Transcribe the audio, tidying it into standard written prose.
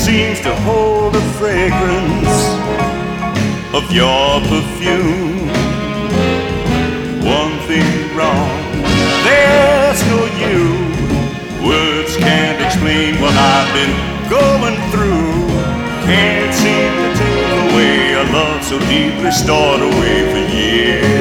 seems to hold the fragrance of your perfume. One thing wrong, there's no you. Words can't explain what I've been going through. Can't seem to take away a love so deeply stored away for years.